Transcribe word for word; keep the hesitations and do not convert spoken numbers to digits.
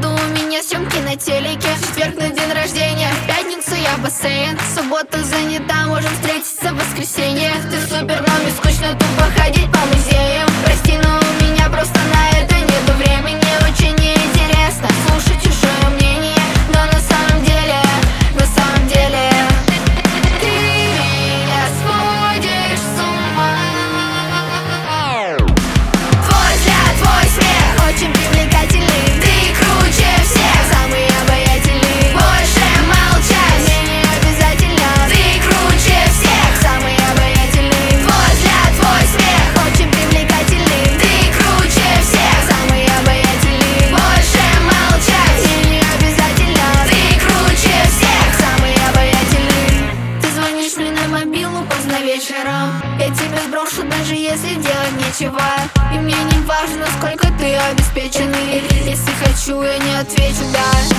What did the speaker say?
у меня съемки на телеке. В четверг на день рождения, в пятницу я в бассейн. Суббота занята, можем встретиться в воскресенье. Ты супер, но мне скучно тупо ходить по музеям. Прости, но у меня просто на это нету времени. Очень неинтересно слушать чужое мнение, но на самом деле, на самом деле ты меня сводишь с ума. Твой взгляд, твой смех очень привлекательный. Ты круче всех, самый обаятельный. Больше молчать мне не обязательно. Ты круче всех, самый обаятельный. Твой взгляд, твой смех очень привлекательный. Ты круче всех, самый обаятельный. Больше молчать мне не обязательно. Ты круче всех, самый обаятельный. Ты звонишь мне на мобилу поздно вечером. Я тебя сброшу, даже если делать нечего. И мне не важно, сколько ты обеспеченный. Если хочу, я не отвечу, да.